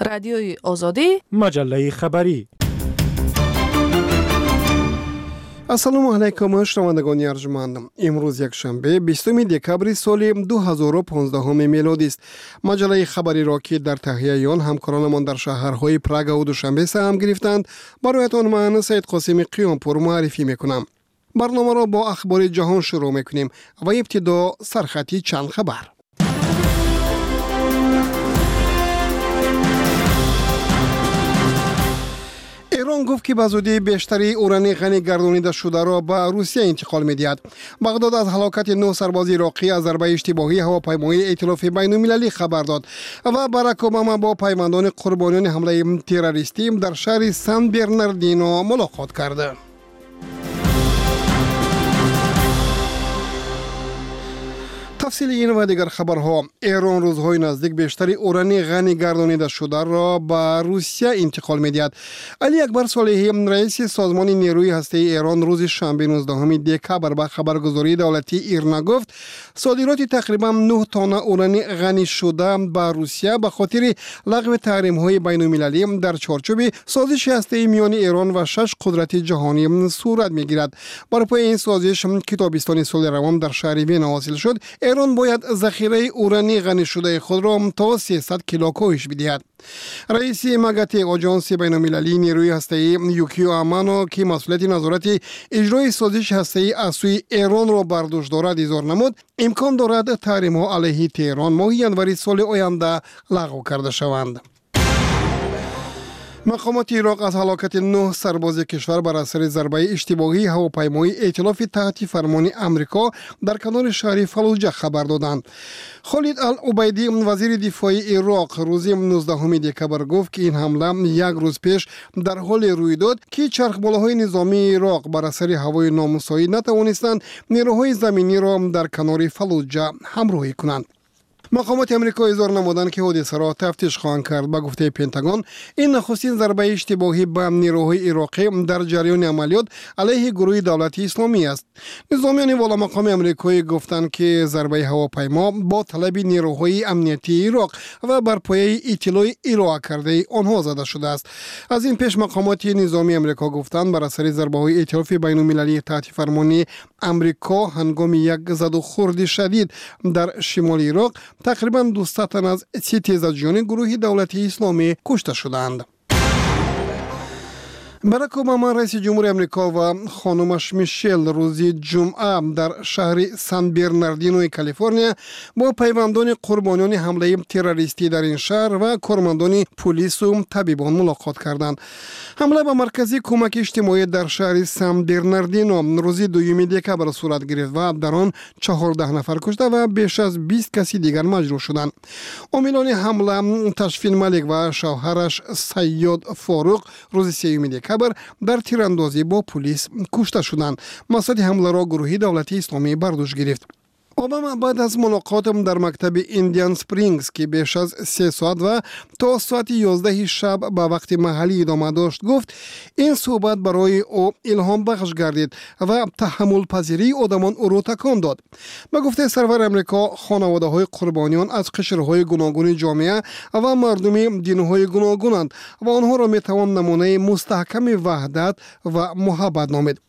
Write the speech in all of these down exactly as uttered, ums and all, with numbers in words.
رادیوی آزادی، مجله خبری. السلام علیکم شنوندگان ارجمند. امروز یک شنبه بیستم دکبر سال دو هزار و پانزده میلادی است. مجله خبری را که در تهیه آن همکارانمان در شهرهای پراگ و دوشنبه سهم گرفتند برایتان من سید قاسم قیامپور معرفی میکنم. برنامه را با اخبار جهان شروع میکنیم و ابتدا سرخطی چند خبر. ایران گفت که به زودی بیشتری اورانی غنی گردانیده شده را به روسیه انتقال می‌دهد. بغداد از هلاکت نه سرباز عراقی از ضربه اشتباهی هواپیمای ائتلاف بین‌المللی خبر داد و باراک اوباما با پیماندان قربانیان حمله تروریستی در شهر سان برناردینو ملاقات کرد. تفصیل این و دیگر خبرها. ایران روزهای نزدیک بیشتری اورانی غنی گردانیده شده را به روسیه انتقال می‌دهد. علی اکبر صالحی رئیس سازمان نیروی هسته‌ای ایران روز شنبه نوزدهم دکبر به خبرگزاری دولتی ایرنا گفت صادرات تقریبا نه تن اورانی غنی شده به روسیه به خاطر لغو تحریم‌های بین‌المللی در چارچوب سازش هسته‌ای میان ایران و شش قدرت جهانی صورت می‌گیرد. بر پایه این سازش که تابستان سال روان در شهر وین حاصل شد، ایران باید ذخیره اورانی غنی شده خود را تا سیصد کیلو کاهش بدهد. رئیس مگاتی آژانس بین‌المللی نیروی هسته‌ای یوکیو امانو که مسئولیت نظارت اجرای سازش هسته‌ای از سوی ایران را بر دوش دارد اظهار نمود امکان دارد تحریم‌ها علیه تهران ماه ینوری سال آینده لغو کرده شوند. مقامات عراق از هلاکت نه سرباز کشور بر اثر ضربه اشتباهی هواپیمای ائتلاف تحت فرمان امریکا در کنار شهر فلوجه خبر دادند. خالد العبیدی وزیر دفاع عراق روز نوزدهم دکبر گفت که این حمله یک روز پیش در حال روی داد که چرخبالاهای نظامی عراق بر اثر هوای نامساعد نتوانستند نیروهای زمینی را در کنار فلوجه همراهی کنند. مقامات امریکا اظهار نمودند که حادثه را تفتیش خواهند کرد. به گفته پنتاگون این نخستین ضربه اشتباهی به نیروهای عراقی در جریان عملیات علیه گروه دولتی اسلامی است. نظامیان والا مقام امریکایی گفتند که ضربه هواپیما با طلب نیروهای امنیتی عراق و بر پایه اطلاع ارائه کرده آنها زده شده است. از این پیش مقامات نظامی امریکا گفتند بر اثر ضربه های ائتلاف بین‌المللی تحت فرمان امریکا هنگام یک زد و خورد شدید در شمال عراق تقریباً دویست تن از سی تیزجویان گروه دولتی اسلامی کشته شدند. باراک اوباما رئیس جمهور امریکا و خانمش میشل روز جمعه در شهر سان برناردینو کالیفرنیا با پیوندان قربانیان حمله تروریستی در این شهر و کارمندان پلیس و طبیبان ملاقات کردند. حمله به مرکزی کمک اجتماعی در شهر سان برناردینو روز دوم دکبر صورت گرفت و در آن چهارده نفر کشته و بیش از بیست کسی دیگر مجروح شدند. عاملان حمله تشفین ملک و شوهرش سیاد فاروق روز سوم دکبر در تیراندازی با پلیس کشته شدند. مسئله حمله را گروه دولتی اسلامی بر دوش گرفت. اوباما بعد از ملاقاتم در مکتب ایندیان سپرینگز که بیش از سه ساعت و تا ساعت یازده شب به وقت محلی ادامه داشت گفت این صحبت برای او الهام بخش گردید و تحمل پذیری آدمان او را تکان داد. به گفته سرور امریکا خانواده های قربانیان از قشرهای گوناگون جامعه و مردم دینهای گوناگونند و آنها را می توان نمونه مستحکم وحدت و محبت نامید.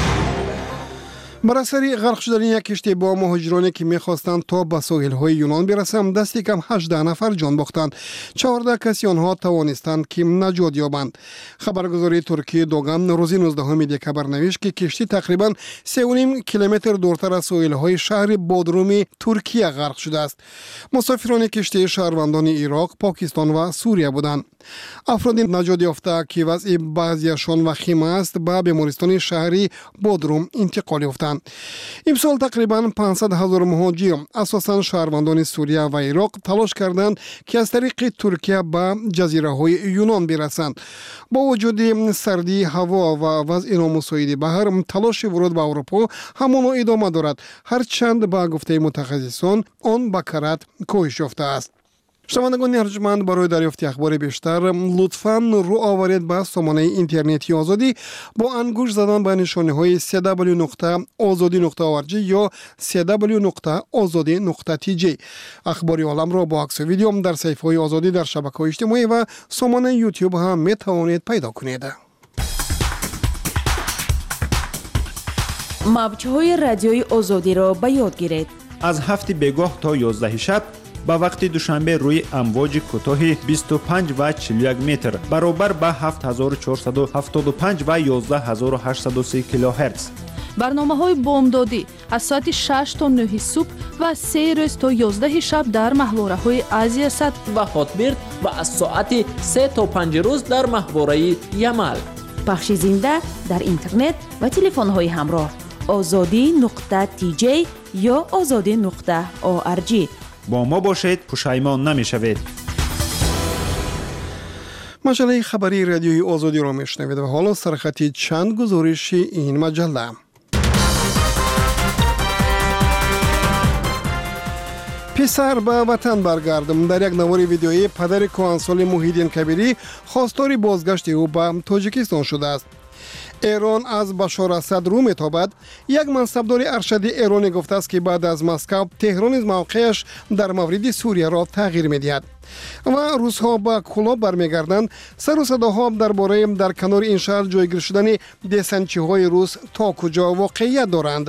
بر اثر غرق شدن یک کشتی با مهاجرانی که می‌خواستند تا به ساحل‌های یونان برسند دستی کم هجده نفر جان باختند. چهارده کسی آنها توانستند که نجات یابند. خبرگزاری ترکیه دوگان روز نوزدهم دکبر نوشت که کشتی تقریباً سه و نیم کیلومتر دورتر از ساحل‌های شهر بودروم ترکیه غرق شده است. مسافران کشتی شهروندان عراق، پاکستان و سوریه بودند. افراد نجات یافته که وضع بعضیشان وخیم است به بیمارستان شهری بودروم انتقال یافتند. امسال تقریباً پانصد هزار مهاجر اساساً شهروندان سوریه و عراق تلاش کردند که از طریق ترکیه به جزیره های یونان برسند. با وجود سردی هوا و وضع نامساعد بحر تلاش ورود به اروپا همانا ادامه دارد، هرچند با گفته متخصصان آن به کرات کاهش یافته است. شنوندگان ارجمند، برای دریافت اخبار بیشتر لطفاً رو آورید به سامانه اینترنتی آزادی با انگوش زدن به نشانه های دبلیو دبلیو دبلیو نقطه آزادی نقطه او آر جی یا دبلیو دبلیو دبلیو نقطه آزادی نقطه تی جی. اخباری عالم را با عکس و ویدیو در صفحه های آزادی در شبکه‌های اجتماعی و سامانه یوتیوب هم می توانید پیدا کنید. موج‌های رادیوی آزادی را به یاد گیرید. از هفت بگاه تا یازده شب با وقت دوشنبه روی امواج کوتاه بیست و پنج و چهل و یک متر برابر با هفت هزار و چهارصد و هفتاد و پنج و یازده هزار و هشتصد و سی کیلوهرتز. برنامه‌های بامدادی از ساعت شش تا نه صبح و سه روز تا یازده شب در محوره‌های آسیا صد و هاتبرد و از ساعت سه تا پنج روز در محوره یمل. پخش زنده در اینترنت و تلفن‌های همراه آزادی نقطه تی جی یا آزادی نقطه او آر جی. با ما باشید، پشیمان نمی‌شوید. مجله خبری رادیوی آزادی را میشنوید و حالا سرخطی چند گزارش این مجله. پسر به وطن برگردم. در یک نوار ویدیویی پدر کهنسال محیدین کبیری خواستار بازگشت او به تاجیکستان شده است. ایران از بشار اسد رو میتابد. یک منصبدار ارشدی ایرانی گفته است که بعد از مسکو تهران از موقعش در مورد سوریه را تغییر میدهد و روس‌ها به کلاب برمیگردند. سر و صداها درباره در کنار این شهر جایگیر شدن دسنچی‌های روس تا کجا واقعیت دارند.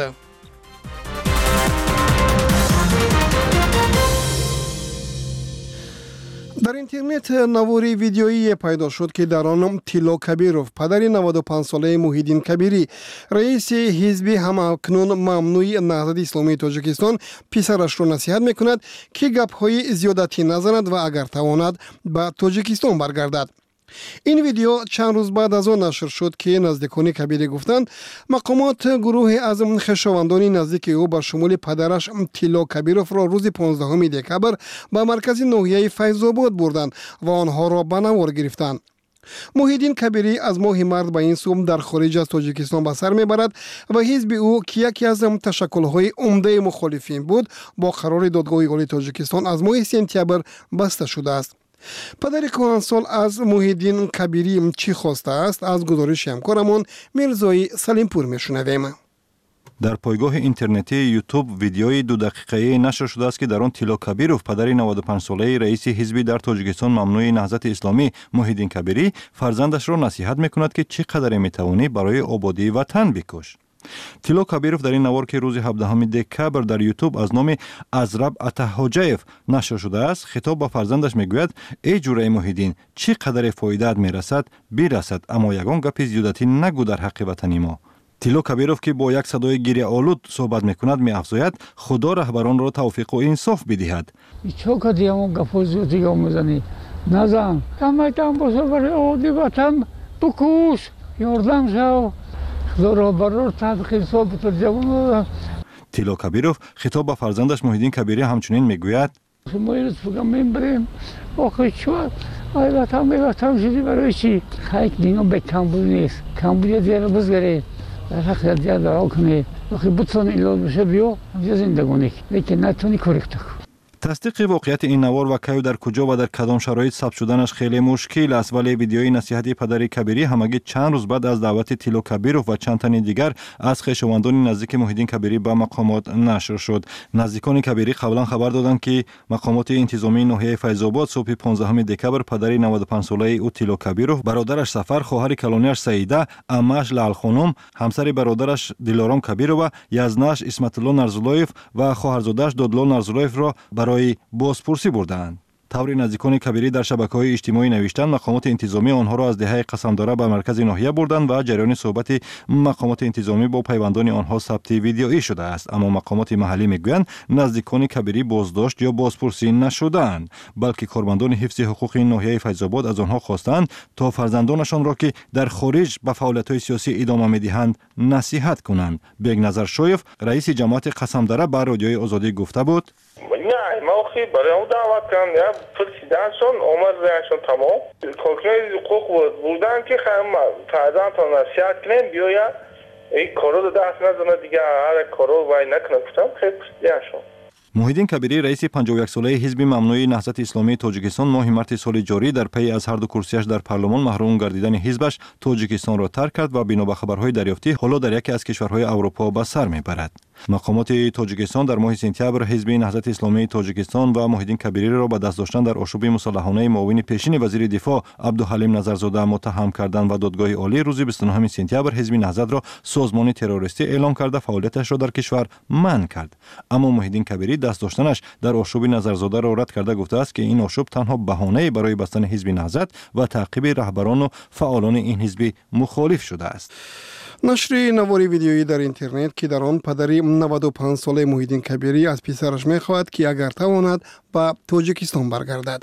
در اینترنت نواری ویدیویی پیدا شد که در آن تیلو کبیروف پدر نود و پنج ساله محیدین کبیری رئیس حزب همکنون ممنوع نهضت اسلامی تاجیکستان پسرش را نصیحت میکند که گپ‌های زیادتی نزند و اگر تواند به تاجیکستان برگردد. این ویدیو چند روز بعد از آن نشر شد که نزدیکان کبیری گفتند مقامات گروه از خویشاوندان نزدیک او با شمول پدرش تیلو کبیروف را روز پانزدهم دکبر به مرکز ناحیه فیض‌آباد بردند و آنها را به نوار گرفتند. محیدین کبیری از ماه مارس به این سو در خارج از تاجیکستان به سر میبرد و حزب او که یکی از تشکل‌های عمده مخالفین بود با قرار دادگاه عالی تاجیکستان از ماه سپتامبر بسته شده است. پدر کهنسال از محیدین کبیری چی خواسته است؟ از گزارش همکارمان میرزای سلیمپور میشنویم. در پایگاه اینترنتی یوتیوب ویدیوی دو دقیقه‌ای نشر شده است که در آن تیلو کبیروف پدر نود و پنج ساله رئیس حزب در تاجیکستان ممنوع نهضت اسلامی محیدین کبیری فرزندش را نصیحت میکند که چقدر میتوانی برای آبادی وطن بکوش. تیلو کبیروف در این نوار که روز هفدهم دکبر در یوتیوب از نام ازرب اتحاجیف نشر شده است خطاب به فرزندش میگوید ای جوره محیدین چقدر فایده‌ات میرسد برسد اما یگان گپ زیادتی نگو در حق وطن ما. تیلو کبیروف که با یک صدای گریه آلود صحبت میکند میافزاید خدا رهبران را توفیق و انصاف بدهد. چوکا دیامو گپ زیادی میزنی نزن کمایتم بسو برای آبادی وطن بکوش یاردم شو تیلو کبیروف خطاب به فرزندش محیدین کبیری همچنین میگوید ما بگم میبریم آخه چواد آی وطن به وطن شدی برای چی؟ خیلی دیگه به کمبود نیست کمبود دیگه بزگرید در حق دیگه دعا کنید وقتی بتون ایلاد بشه بیو همجا زندگانی لیکن نتونی کرکت کن. تصدیق واقعیت این نوار و کی در کجا و در کدام شرایط ثبت شدنش خیلی مشکل است ولی ویدیوی نصیحت پدر کبیری همگی چند روز بعد از دعوت تیلو کبیروف و چند تن دیگر از خویشاوندان نزدیک محیدین کبیری به مقامات نشر شد. نزدیکان کبیری قبلا خبر دادند که مقامات انتظامی ناحیه فیض‌آباد صبح پانزدهم دکبر پدر نود و پنج ساله او تیلو کبیروف، برادرش سفر، خواهر کلانیش سعیده، عمه‌اش لال خانم، همسر برادرش دلارام کبیرova، یزنش اسمت الله نرزولایف و خواهرزاده‌اش دادلا نرزولایف را برای بازپرسی بردند. طوری نزدیکان کبیری در شبکه‌های اجتماعی نوشتند مقامات انتظامی آنها را از دهه قسمداره به مرکز ناحیه بردند و جریان صحبت مقامات انتظامی با پیوندان آنها ثبت ویدیویی شده است، اما مقامات محلی میگویند نزدیکان کبیری بازداشت یا بازپرسی نشدند بلکه کارمندان حفظ حقوق ناحیه فیض‌آباد از آنها خواستند تا فرزندانشان را که در خارج به فعالیت‌های سیاسی ادامه می‌دهند نصیحت کنند. بیگنظر شویف رئیس جماعت قسمداره به رادیوی آزادی گفته بود نه ما خیلی برای اون دعوت کردم یا پرسیدنشون عمر ریشون تمام حکمه حقوق بودن که خیلی فرزند تا نصیحت کنیم بیاید این کارو دست نزنه دیگه هر کارو وای نکنه کفتم خیلی پرسیدنشون. муҳиддин кабирӣ раиси панҷоҳу як солаи ҳизби мамнӯи наҳзати исломии тоҷикистон моҳи марти соли ҷорӣ дар пайи аз ҳарду курсияш дар парлумон маҳрум гардидани ҳизбаш тоҷикистонро тарк кард ва бино ба хабарҳои дарёфтӣ ҳоло дар яке аз кишварҳои аврупо ба сар мебарад. мақомоти тоҷикистон дар моҳи сентябр ҳизби наҳзати исломии тоҷикистон ва муҳиддин кабириро ба даст доштан дар ошӯби мусаллаҳонаи муовини пешини вазири дифоъ абдуҳалим назарзода муттаҳам карданд ва додгоҳи олӣ рӯзи бисту нӯҳуми сентябр ҳизби наҳзатро созмони террористӣ эълон карда фаъолияташро дар кишвар манъ кард. аммо муҳиддин кабирӣ даст доштанаш дар ошӯби назарзодаро рад карда гуфтааст ки ин ошӯб танҳо баҳонае барои бастани ҳизби наҳзат ва таъқиби раҳбарону фаъолони ин ҳизби мухолиф шудааст. нашри навори видеоӣ дар интернет ки дар он падари наваду панҷ солаи муҳиддин кабирӣ аз писараш мехоҳад ки агар тавонад ба тоҷикистон баргардад.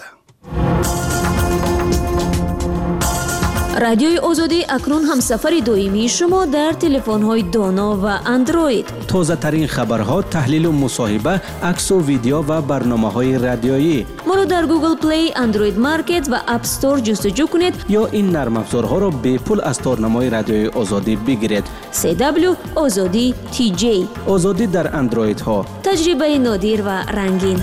радиои озодӣ акнун ҳамсафари доимии шумо дар телефонҳои доно ва андроид. тозатарин хабарҳо, таҳлилу мусоҳиба, аксу видео ва барномаҳои радиоӣ. моро дар Google Play, Android Market ва App Store ҷустуҷӯ кунед ё ин нармафзорҳоро бепул аз торнамои радиои озодӣ бигиред. си дабл ю озодӣ ти ҷей. озодӣ дар андроидҳо. таҷрибаи нодир ва рангин.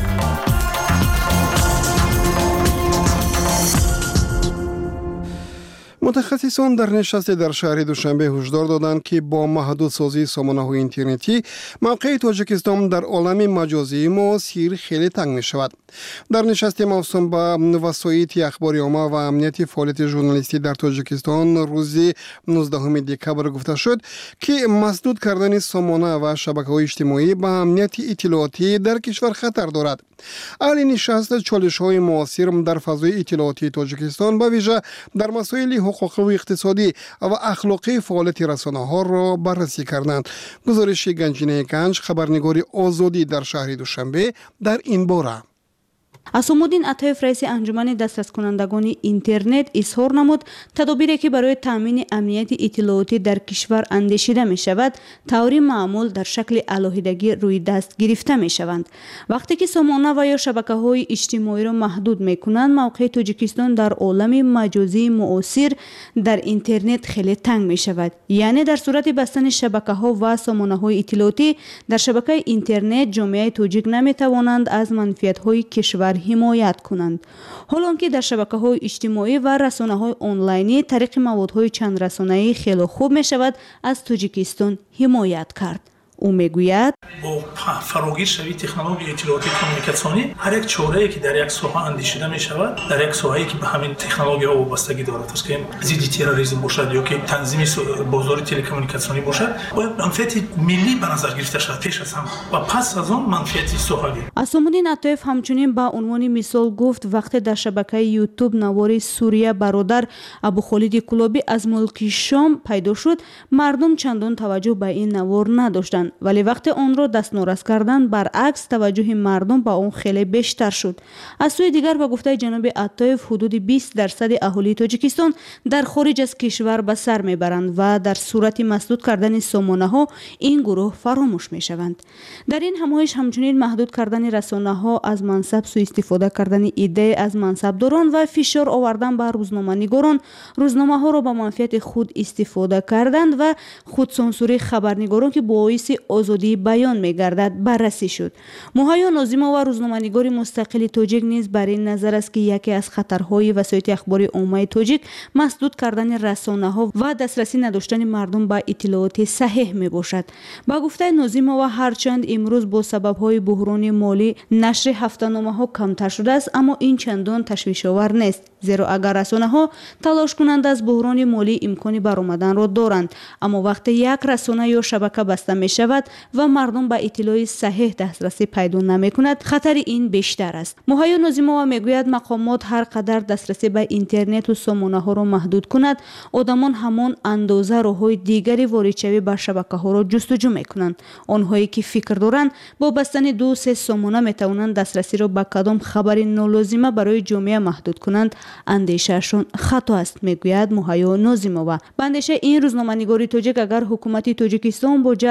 мутахассисон дар нишасте дар шаҳри Душанбе ҳушдор доданд ки бо маҳдудсозии сомонаҳои интернетӣ мавқеи Тоҷикистон дар олами маҷозии муосир хеле танг мешавад. дар нишасти мавсум ба васоити ахбори омма ва амнияти фаъолияти журналистӣ дар Тоҷикистон рӯзи нуздаҳуми декабр гуфта шуд ки масдуд кардани сомона ва шабакаҳои иҷтимоӣ ба амнияти иттилоотӣ дар кишвар хатар дорад. аҳли нишаст чолишҳои муосир дар фазои иттилоотии Тоҷикистон ба вижа дар масоили ҳуқуқиву иқтисодӣ ва ахлоқии фаъолияти расонаҳоро баррасӣ карданд. гузориши Ганҷинаи Ганҷ, хабарнигори Озодӣ дар шаҳри Душанбе дар ин бора. асомуддин Атаев раиси анҷумани дастраскунандагони интернет изҳор намуд, тадобире ки барои таъмини амнияти иттилоотӣ дар кишвар андешида мешавад, таври маъмул дар шакли алоҳидагӣ рӯи даст гирифта мешаванд. вақте ки сомона ва ё шабакаҳои иҷтимоиро маҳдуд мекунанд, мавқеи Тоҷикистон дар олами маҷозии муосир дар интернет хеле танг мешавад. яъне дар сурати бастани шабакаҳо ва сомонаҳои иттилоотӣ дар шабакаи интернет ҷомеаи тоҷик наметавонанд аз манфиатҳои кишвар ҳимоят кунанд. ҳолон ки дар шабакаҳои иҷтимоӣ ва расонаҳои онлайнӣ тариқи маводҳои чандрасонаӣ хеле хуб мешавад аз Тоҷикистон ҳимоят кард. ӯ мегӯяд: бо фарогиршавии технологияи иттилоотӣ коммуникатсионӣ ҳар як чорае ки дар як соҳа андешида мешавад, дар як соҳае ки ба ҳамин технологияҳо вобастагӣ дорад, аст ки зидди терроризм бошад ё ки танзими бозори телекоммуникатсионӣ бошад, бояд манфиати миллӣ ба назар гирифта шавад пеш аз ҳама ва пас аз он манфиати соҳавӣ. асомуддин Атаев ҳамчунин ба унвони мисол гуфт, вақте дар шабакаи YouTube навори Сурия бародар Абухолиди Кулобӣ аз мулки Шом пайдо шуд, мардум чандон таваҷҷӯҳ ба ин навор надоштанд. вале вақте онро дастнорас карданд, баръакс таваҷҷӯҳи мардум ба он хеле бештар шуд. аз сӯи дигар, ба гуфтаи ҷаноби Атаев, ҳудуди бист дарсади аҳолии Тоҷикистон дар хориҷ аз кишвар ба сар мебаранд ва дар сурати масдуд кардани сомонаҳо ин гурӯҳ фаромӯш мешаванд. дар ин ҳамоиш ҳамчунин маҳдуд кардани расонаҳо, аз мансаб сӯистифода кардани идея аз мансабдорон ва фишор овардан ба рӯзноманигорон, рӯзномаҳоро ба манфиати худ истифода карданд ва худсонсурии хабарнигорон ки боиси озодии баён мегардад баррасӣ шуд. Муҳайё Нозимова, рӯзноманигори мустақили тоҷик, низ бар ин назар аст ки яке аз хатарҳои васоити ахбори оммаи тоҷик масдуд кардани расонаҳо ва дастрасӣ надоштани мардум ба иттилооти саҳеҳ мебошад. ба гуфтаи Нозимова, ҳарчанд имрӯз бо сабабҳои буҳрони молӣ нашри ҳафтаномаҳо камтар шудааст, аммо ин чандон ташвишовар нест, зеро агар расонаҳо талош кунанд аз буҳрони молӣ имкони баромаданро доранд, аммо вақте як расона ё шабака баста мешавад ва мардум ба иттилои саҳеҳ дастрасӣ пайдо намекунад, хатари ин бештар аст. муҳайё Нозимова мегӯяд, мақомот ҳар қадар дастрасӣ ба интернету сомонаҳоро маҳдуд кунад, одамон ҳамон андоза роҳҳои дигари воридшавӣ ба шабакаҳоро ҷустуҷӯ мекунанд. онҳое ки фикр доранд бо бастани ду се сомона метавонанд дастрасиро ба кадом хабари нолозима барои ҷомеа маҳдуд кунанд, андешаашон хато аст, мегӯяд муҳайё Нозимова. ба андешаи ин рӯзноманигори тоҷик, агар ҳукумати Тоҷикистон бо ҷалби ҳам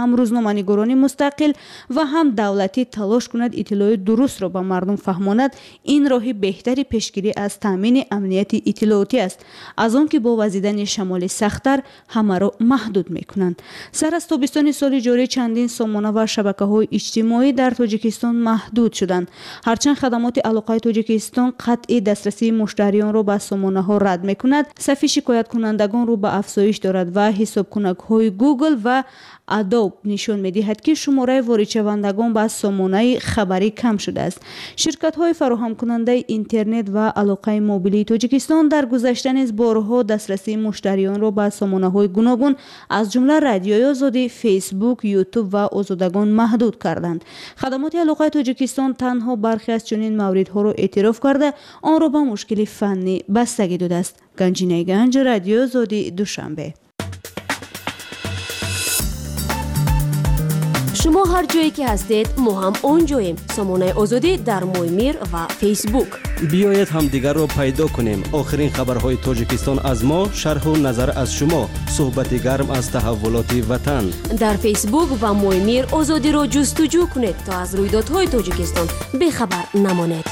هم روزنامه‌نگاران مستقل و هم دولتی تلاش کند اطلاعات درست را به مردم فهماند، این راه بهتری پیشگیری از تامین امنیت اطلاعاتی است، از آن که با وزیدن شمال سخت‌تر همه را محدود می‌کنند. سر از تابستان سال جاری چندین سامانه و شبکه‌های اجتماعی در تاجیکستان محدود شدند. هرچند خدمات علاقه تاجیکستان قطع دسترسی مشتریان را به سامانه‌ها رد می‌کند، صف شکایت کنندگان را به افزایش دارد و حساب‌کنک‌های گوگل و ادوب نشان می‌دهد که شماره وارد شوندگان به سامانه خبری کم شده است. شرکت‌های فراهم کننده اینترنت و علاقه موبیلی تاجیکستان در گذشته نیز بارها دسترسی مشتریان را به سامانه‌های گوناگون از جمله رادیوی آزادی، فیسبوک، یوتیوب و آزادگان محدود کردند. خدمات علاقه تاجیکستان تنها برخی از چنین موردها را اعتراف کرده آن را به مشکل فنی بستگی داده است. گنجینه گنج، رادیو آزادی، دوشنبه. شما هر جایی که هستید ما هم اونجاییم. سامانه آزادی در مویمیر و فیسبوک. بیایید هم دیگر رو پیدا کنیم. آخرین خبرهای تاجیکستان از ما، شرح و نظر از شما، صحبت گرم از تحولات وطن. در فیسبوک و مویمیر آزادی رو جستجو کنید تا از رویدادهای تاجیکستان بخبر نمانید.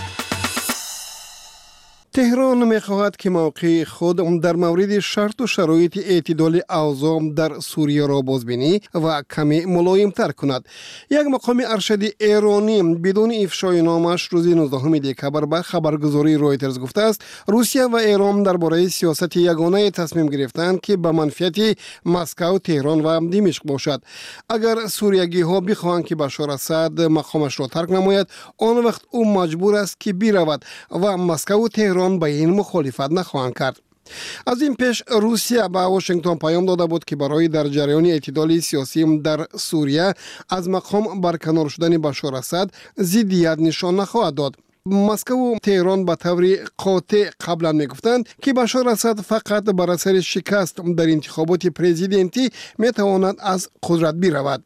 تهران می‌خواهد که موقع خود در مورد شرط و شرایط اعتدال اوضاع در سوریه را بازبینی و کمی ملایم‌تر کند. یک مقام ارشد ایرانی بدون افشای نامش روز نوزدهم دکبر به خبرگزاری رویترز گفته است روسیه و ایران درباره سیاست یگانه تصمیم گرفتند که به منفعت مسکو، تهران و دمشق باشد. اگر سوریگی‌ها بخواهند که بشار اسد مقامش را ترک نماید، آن وقت او مجبور است که برود و مسکو و تهران به این مخالفت نخواهند کرد. از این پیش روسیه به واشنگتن پیام داده بود که برای در جریان اعتدال سیاسی در سوریه از مقام برکنار شدن بشار اسد ضدیت نشان نخواهد داد. مسکو و تهران به طور قاطع قبلا میگفتند که بشار اسد فقط بر اثر شکست در انتخابات پرزیدنتی میتواند از قدرت برود.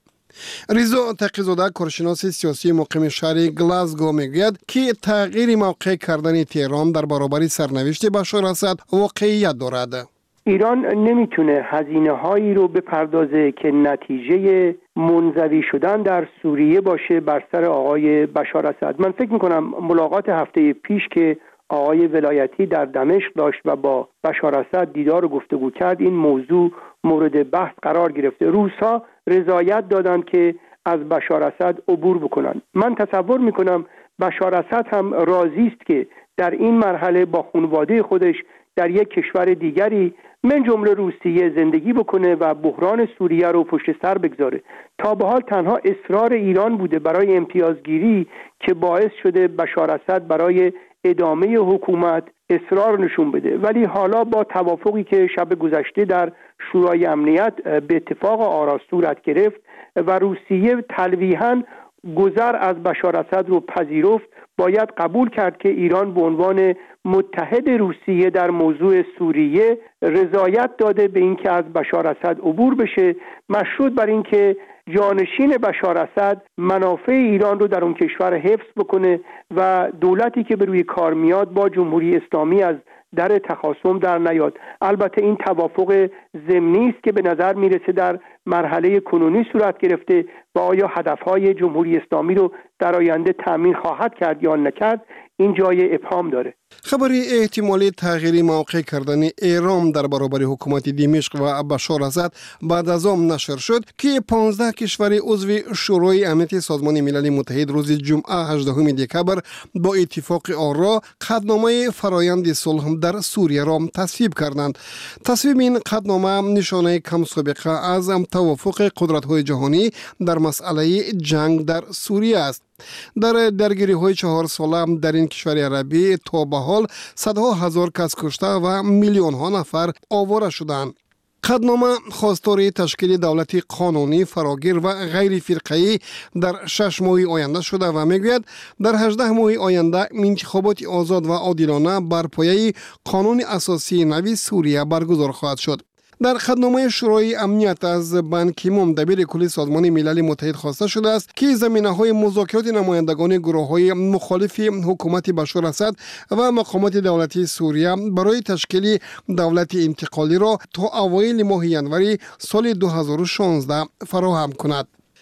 رضا تقی‌زاده، کارشناس سیاسی مقیم شهر گلاسگو، میگوید که تغییر موقع کردن تهران در برابر سرنوشت بشار اسد واقعیت دارد. ایران نمیتونه هزینه هایی رو بپردازه که نتیجه منزوی شدن در سوریه باشه بر سر آقای بشار اسد. من فکر میکنم ملاقات هفته پیش که آقای ولایتی در دمشق داشت و با بشار اسد دیدار و گفتگو کرد، این موضوع مورد بحث قرار گرفته. روس‌ها رضایت دادند که از بشار اسد عبور بکنن. من تصور میکنم بشار اسد هم راضی است که در این مرحله با خانواده خودش در یک کشور دیگری من جمله روسیه زندگی بکنه و بحران سوریه رو پشت سر بگذاره. تا به حال تنها اصرار ایران بوده برای امتیازگیری که باعث شده بشار اسد برای ادامه حکومت اصرار نشون بده، ولی حالا با توافقی که شب گذشته در شورای امنیت به اتفاق آرا صورت گرفت و روسیه تلویحاً گذر از بشار اسد رو پذیرفت، باید قبول کرد که ایران به عنوان متحد روسیه در موضوع سوریه رضایت داده به اینکه از بشار اسد عبور بشه، مشروط بر اینکه جانشین بشار اسد منافع ایران رو در اون کشور حفظ بکنه و دولتی که به روی کار میاد با جمهوری اسلامی از در تخاصم در نیاد. البته این توافق ضمنی است که به نظر میرسه در مرحله کنونی صورت گرفته و آیا هدفهای جمهوری اسلامی رو در آینده تامین خواهد کرد یا نکرد، این جای ابهام داره. خبری احتمالی تغییر موقع کردن ایران در برابر حکومت دمشق و بشار اسد بعد از آن نشر شد که پانزده کشور عضو شورای امنیت سازمان ملل متحد روز جمعه هجدهم دکبر با اتفاق آرا قطعنامه فرایند صلح در سوریه را تصویب کردند. تصویب این قطعنامه نشانه کم سابقه از توافق قدرت‌های جهانی در مسئله جنگ در سوریه است. در درگیری های چهار ساله در این کشور عربی تا به حال صدها هزار کس کشته و میلیون ها نفر آواره شدند. قطعنامه خواستار تشکیل دولتی قانونی فراگیر و غیر فرقه‌ای در شش ماه آینده شده و میگوید در هجده ماه آینده انتخابات آزاد و عادلانه بر پایه قانون اساسی نوی سوریه برگزار خواهد شد. در قطعنامه شورای امنیت از بان کی مون دبیر کلی سازمان ملل متحد خواسته شده است که زمینه‌های مذاکرات نمایندگان گروه‌های مخالف حکومت بشار اسد و مقامات دولتی سوریه برای تشکیل دولت انتقالی را تا اوایل ماه ژانویه سال دو هزار و شانزده فراهم کند.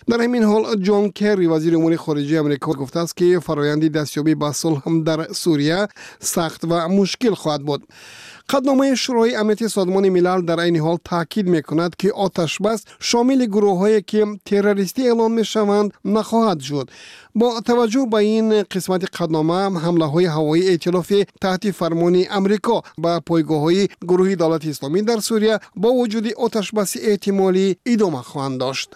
در همین حال جان کری وزیر امور خارجه آمریکا گفته است که فرآیند دستیابی به صلح هم در سوریه سخت و مشکل خواهد بود. قطعنامه شورای امنیت سازمان ملل در این حال تاکید میکند که آتش بس شامل گروه‌هایی که تروریستی اعلام میشوند نخواهد شد. با توجه به این قسمت قطعنامه، حمله‌های هوایی ائتلاف تحت فرمان آمریکا به پایگاه‌های گروه دولت اسلامی در سوریه با وجود آتش بس احتمالی ادامه خواهند داشت.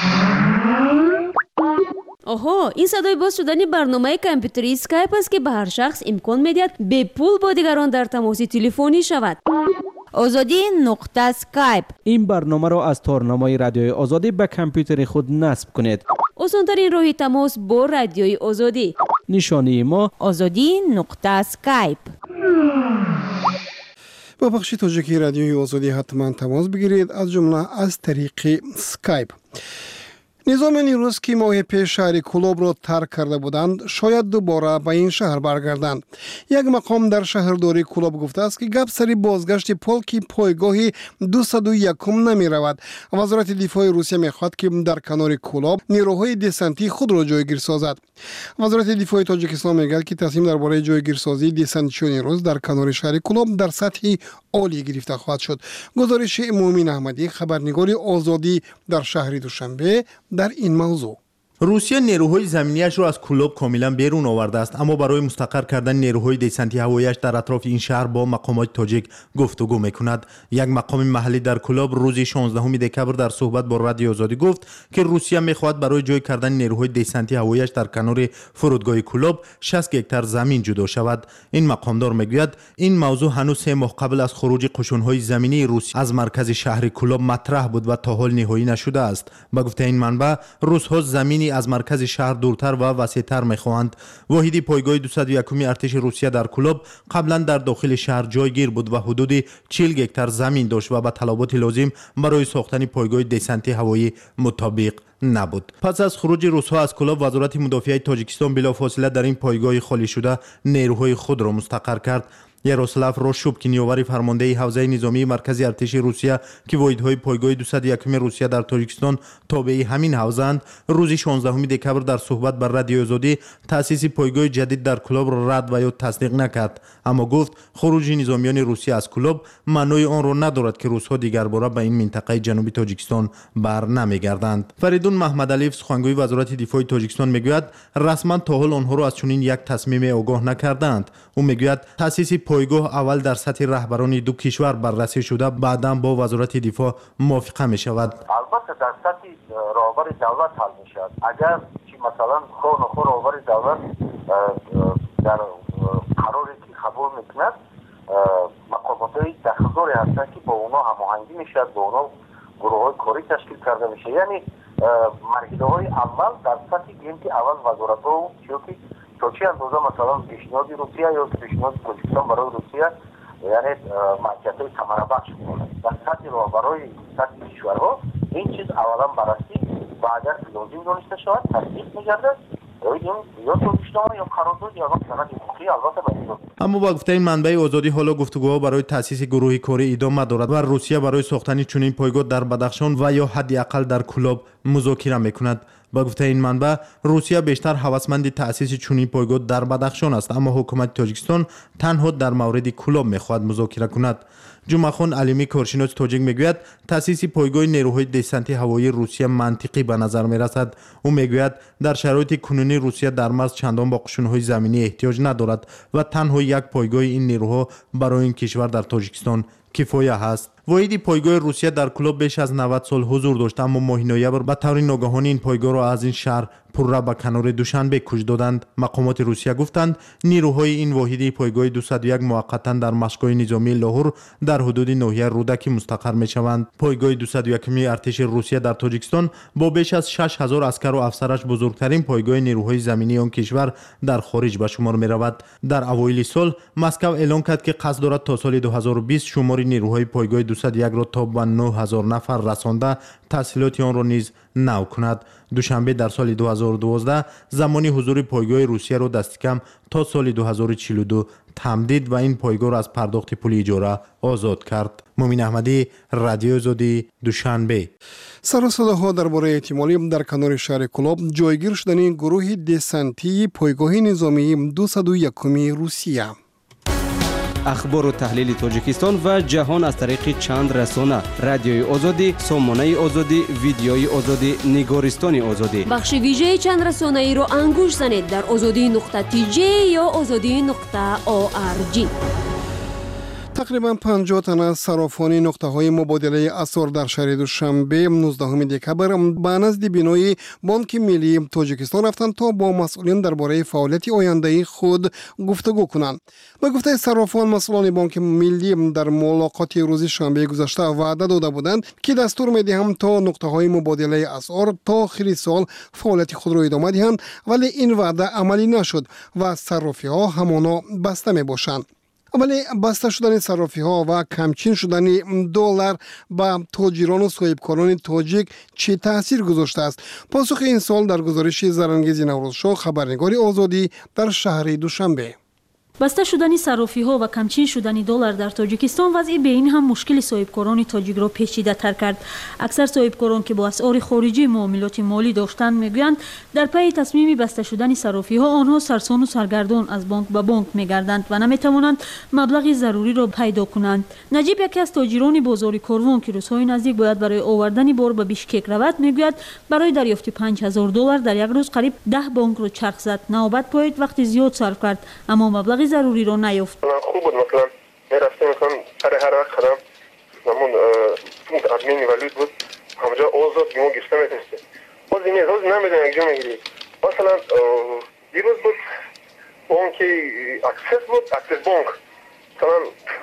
آها، این صدای باز شدن برنامه کامپیوتری اسکایپ است که به هر شخص امکان میدهد به پول با دیگران در تماس تلفنی شود. آزادی نقطه اسکایپ. این برنامه را از تارنمای رادیوی آزادی به کامپیوتر خود نصب کنید. آسان‌ترین راه تماس با رادیوی آزادی. نشانی ما آزادی نقطه اسکایپ. با بخش تاجیکی رادیوی آزادی حتما تماس بگیرید، از جمله از طریق اسکایپ. نظامیان روس که ماه پیش شهر کلوب را ترک کرده بودند شاید دوباره به این شهر برگردند. یک مقام در شهرداری کلوب گفته است که گپ سری بازگشت پولک پایگاه دویست و یک نمی رود. وزارت دفاع روسیه میخواد که در کنار کلوب نیروهای دسنتی خود را جایگیر سازد. وزارت دفاع تاجیکستان میگه که تصمیم درباره جایگیرسازی دسنتیون روس در کنار شهر کلوب در سطح عالی گرفته خواهد شد. گزارش مومن احمدی، خبرنگار آزادی در شهر دوشنبه، در این موضوع. روسیه نیروهای زمینیش را از کلوب کاملا بیرون آورده است، اما برای مستقر کردن نیروهای دسنتی هواییش در اطراف این شهر با مقامات تاجیک گفتگو میکند. یک مقام محلی در کلوب روز شانزدهم دکبر در صحبت با رادیو آزادی گفت که روسیه میخواهد برای جای کردن نیروهای دسنتی هواییش در کنار فرودگاه کلوب شصت هکتار زمین جدا شود. این مقامدار میگوید این موضوع هنوز سه ماه قبل از خروج قشونهای زمینی روسیه از مرکز شهر کلوب مطرح بود و تا حال نهایی نشده است. با گفته این منبع، روس‌ها زمینی از مرکز شهر دورتر و وسیع‌تر می‌خواهند. واحدی پایگاه دویست و یک ارتش روسیه در کلوب قبلا در داخل شهر جایگیر بود و حدود چهل هکتار زمین داشت و با طلبات لازم برای ساختن پایگاه دسنتی هوایی مطابق نبود. پس از خروج روس‌ها از کلوب، وزارت مدافع تاجیکستان بلافاصله در این پایگاه خالی شده نیروهای خود را مستقر کرد. یاروسلاو روشوب که نیاور فرمانده حوزه نظامی مرکزی ارتش روسیه که واحدهای پایگاه دویست و یک روسیه در تاجیکستان تابع همین حوزه‌اند، روز شانزدهم دکبر در صحبت بر رادیو آزادی تأسیس پایگاه جدید در کلوب را رد و یا تصدیق نکرد، اما گفت خروج نظامیان روسیه از کلوب معنای آن را ندارد که روس‌ها دیگر باره به این منطقه جنوبی تاجیکستان بر نمیگردند. فریدون محمدعلیف، سخنگوی وزارت دفاع تاجیکستان، میگوید رسما تا حال آنها را از چنین یک تصمیم آگاه نکردند. او میگوید تأسیس پایگاه اول در سطح رهبران دو کشور بررسی شده، بعدا با وزارت دفاع موافقه می شود. البته در سطح رهبر دولت حل می شود. اگر که مثلا خود نخور رهبر دولت در قراری که قبول میکند، مقامات های دخلداری هستند که با اونا هماهنگی می شود، با اونا گروه های کاری تشکیل کرده میشه. یعنی مرحله های اول در سطح گیم که اول وزارت ها چیزی تا چه اندازه مثلا پیشنهاد روسیه یا پیشنهاد تاجیکستان برای روسیه یعنی موقعیت‌های ثمره بخش کنه در سطح راهبرای سطح کشورها این چیز اولا بررسی و اگر لازم دانسته شود تصدیق می‌گردد یا تاجیکستان یا قرارداد یا سند حقوقی البته باید. اما با گفته این منبع آزادی، حالا گفتگوها برای تأسیس گروهی کاری ادامه دارد و روسیه برای ساختن چنین پایگاه در بدخشان و یا حداقل در کلوب مذاکره میکند. با گفته این منبع، روسیه بیشتر هوسمند تأسیس چنین پایگاه در بدخشان است، اما حکومت تاجیکستان تنها در مورد کلوب میخواهد مذاکره کند. جمعخان علیمی، کارشناس تاجیک، میگوید تأسیس پایگاه نیروهای دسنتی هوایی روسیه منطقی به نظر میرسد. او میگوید در شرایط کنونی روسیه در مرز چندان با قشونهای زمینی احتیاج ندارد و تنها یک پایگاه این نیروها برای این کشور در تاجیکستان کفایه هست. واحد پایگاه روسیه در کلوب بیش از نود سال حضور داشت، اما ماه نوامبر به طور ناگهانی این پایگاه را از این شهر پرره به کنار دوشنبه کوچ دادند. مقامات روسیه گفتند نیروهای این واحد پایگاه دویست و یک موقتا در مشغول نظامی لاهور در حدود ناحیه رودکی مستقر میشوند. پایگاه دویست و یک ارتش روسیه در تاجیکستان با بیش از شش هزار عسکر و افسرش بزرگترین پایگاه نیروهای زمینی آن کشور در خارج به شمار میرود. در اوایل سال مسکو اعلام کرد که قصد دارد تا سال دو هزار و بیست شمار نیروهای پایگاه دویست و یک را تا به نه هزار نفر رسانده تحصیلات آن را نیز نو کند. دوشنبه در سال دو هزار و دوازده زمانی حضور پایگاه روسیه را دست کم تا سال دو هزار و چهل و دو تمدید و این پایگاه را از پرداخت پول اجاره آزاد کرد. مومین احمدی، رادیو آزادی، دوشنبه. سر و صداها درباره احتمالی در کنار شهر کلوب جایگیر شدن گروه دسنتی پایگاه نظامی دویست و یکم روسیه. اخبار و تحلیل تاجیکستان و جهان از طریق چند رسانه: رادیوی آزادی، سامانه آزادی، ویدیوی آزادی، نگارستان آزادی. بخش ویژه چند رسانه ای رو انگوش زنید در آزادی نقطه تی جی یا آزادی نقطه او آر جی. تقریبا پنجاه تن از صرافان نقطه های مبادله اسعار در شهر دوشنبه نوزدهم دکبر به نزد بینای بانک ملی تاجیکستان رفتند تا با مسئولین درباره فعالیت آینده خود گفتگو کنند. به گفته صرافان، مسئولان بانک ملی در ملاقات روز شنبه گذشته وعده داده بودند که دستور می‌دهند تا نقطه های مبادله اسعار تا آخر سال فعالیت خود را ادامه دهند، ولی این وعده عملی نشد و صرافی ها همانا بسته می باشند. ولی بسته شدن صرافی ها و کمچین شدن دلار به تاجران و صاحبکاران تاجیک چه تاثیر گذاشته است؟ پاسخ این سال در گزارش زرانگیز نوروزشاه خبرنگار آزادی در شهر دوشنبه. بسته شدن صرافی ها و کمچین شدن دلار در تاجیکستان وضعی به این هم مشکل صاحبکاران تاجیک را پیچیده تر کرد. اکثر صاحبکاران که با اسعار خارجی معاملات مالی داشتند میگویند در پی تصمیم بسته شدن صرافی ها آنها سرسان و سرگردان از بانک به بانک میگردند و نمیتوانند مبلغ ضروری را پیدا کنند. نجیب، یکی از تاجران بازار کاروان که روزهای نزدیک باید برای آوردن بار به بیشکک رود، میگوید برای دریافت پنج هزار دلار در یک روز قریب ده بانک را چرخ زد. نوبت پاید وقت زیاد صرف کرد اما مبلغ ضروری رو نیافت. خوب بود، مثلا میرفتیم مثلا هر هر وقت خدم همون ادمین ولید بود همجا آزاد که ما گشته میتونستیم باز این روز نمیدون یک جا میگیرید. مثلا دیروز بود بانکی اکسس بود، اکسس بانک مثلا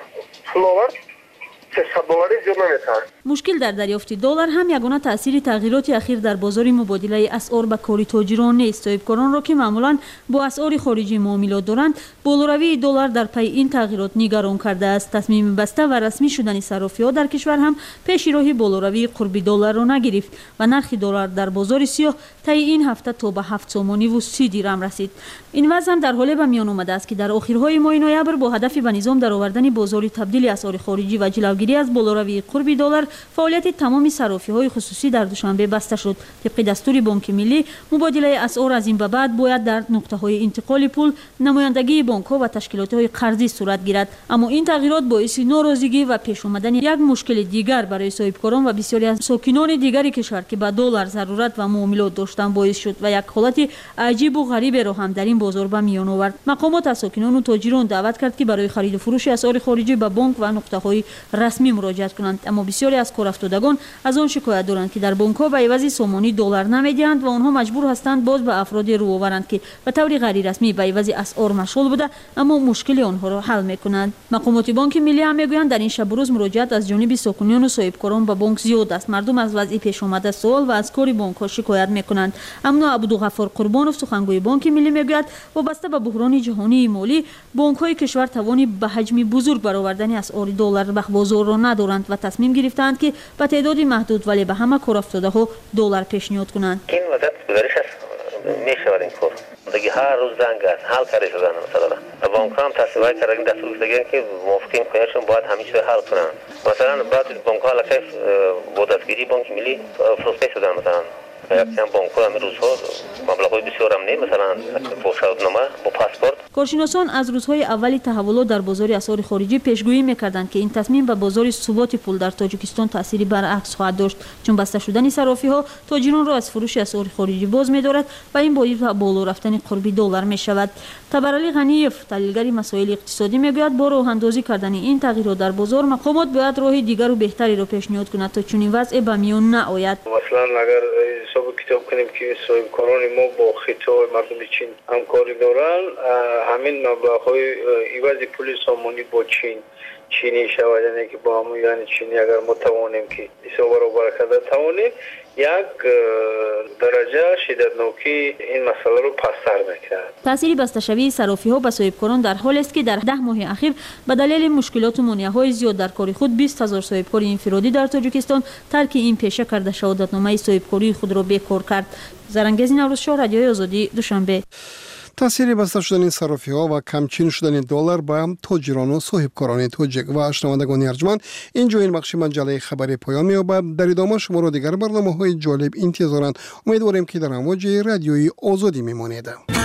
پول آورد سیصد دلاری زیاد نمیتر. مشکل در دریافت دلار هم یگانه تاثیر تغییرات اخیر در بازار مبادله اسعار به کار تاجران نیست. صاحبکاران را که معمولا با اسعار خارجی معاملات دارند، بالاروی دلار در پی این تغییرات نگران کرده است. تصمیم بسته و رسمی شدن صرافی‌ها در کشور هم پیش راه بالاروی قرب دلار را نگرفت و نرخ دلار در بازار سیاه طی این هفته تا به هفت تومانی و سی دیرم رسید. این وضع هم در حال به میان آمده است که در آخرهای ماه نوامبر با هدف به نظام درآوردن بازار تبدیل اسعار خارجی و جلوگیری از بالاروی قرب دلار، فعالیت تمام صرافی‌های خصوصی در دوشنبه بسته شد. طبق دستور بانک ملی، مبادله اسعار از این به بعد باید در نقطه‌های انتقال پول نمایندگی بانک‌ها و تشکیلات‌های قرضی صورت گیرد. اما این تغییرات باعث ناراضگی و پیش آمدن یک مشکل دیگر برای صاحبکاران و بسیاری از ساکنان دیگری کشور که به دلار ضرورت و معاملات داشتند باعث شد و یک حالت عجیب و غریب را هم در این بازار به میان آورد. مقامات از ساکنان و تاجران دعوت کرد که برای خرید و فروش اسعار خارجی به بانک و نقطه‌های رسمی مراجعت کنند، اما بسیاری از کارافتادگان از آن شکایت دارند که در بانک‌ها به عوض سامانی دلار نمی‌دهند و آنها مجبور هستند باز به افراد رو آورند که به طور غیر رسمی به عوض اسعار مشغول بوده اما مشکل آنها را حل می‌کنند. مقامات بانک ملی هم می‌گویند در این شب روز مراجعت از جانب ساکنان و صاحبکاران به بانک زیاد است. مردم از وضع پیش آمده سوال و از کار بانک‌ها شکایت می‌کنند. اما عبدالغفار قربانوف، سخنگوی بانک ملی، می‌گوید وابسته به بحران جهانی مالی، بانک‌های کشور توانی به حجم بزرگ برآوردن اسعار دلار به بازار را ندارند و تصمیم گرفتند که به تعداد محدود ولی به همه کارافتاده‌ها دلار پیشنهاد کنند. این وضعیت گزارش است می‌شود این کار. دیگه هر روز زنگ است حل کاری شدن مثلا بانک هم تصویب کردن دستور دادن که موافقین خودشون باید همیشه حل کنن. مثلا بعد بانک ها لکه با دستگیری بانک ملی فروخته شدن مثلا یک چند بانک ها همین روزها مبلغ‌های بسیار هم نیم مثلا با شهادتنامه با پاسپورت. کارشناسان از روزهای اولی تحولات در بازار اسعار خارجی پیشگویی می‌کردند که این تصمیم به بازار ثبات پول در تاجیکستان تأثیری برعکس خواهد داشت، چون بسته شدن صرافی‌ها تاجران را از فروش اسعار خارجی باز می‌دارد و این باعث بالا رفتن قرب دلار می‌شود. تبرعلی غنیف، تحلیلگر مسائل اقتصادی، می‌گوید با راه اندازی کردن این تغییرات در بازار، مقامات باید راه دیگر و بهتری را پیشنهاد کنند تا چنین وضع به میان نآید. مثلا اگر حساب کتاب کنیم که صاحبکاران ما با خطای مردم چین همکاری دارند، همین مبلغ‌های عوض پول سامانی با چین چینی شود، یعنی که با هم یعنی چینی اگر ما توانیم که ایسا برابر کرده توانیم یک درجه شدتناکی این مسئله رو پستر میکرد. تأثیری بسته‌شوی صرافی‌ها به صاحبکاران در حال است که در ده ماه اخیر به دلیل مشکلات و مانع‌های زیاد در کار خود بیست هزار صاحبکار انفرادی در تاجیکستان ترک این پیشه کرده شهادتنامه صاحبکاری خود را بیکار کرد. زرنگزی نوروزشاه، رادیوی آزادی، دوشنبه. تاثیر بسته شدن صرافی ها و کمچین شدن دلار به تاجران و صاحبکاران تاجیک و شنوندگان ارجمند، اینجا این بخش مجله خبری پایان می‌یابد. در ادامه شما را دیگر برنامه‌های جالب انتظارند. امیدواریم که در امواج رادیوی آزادی میمانید.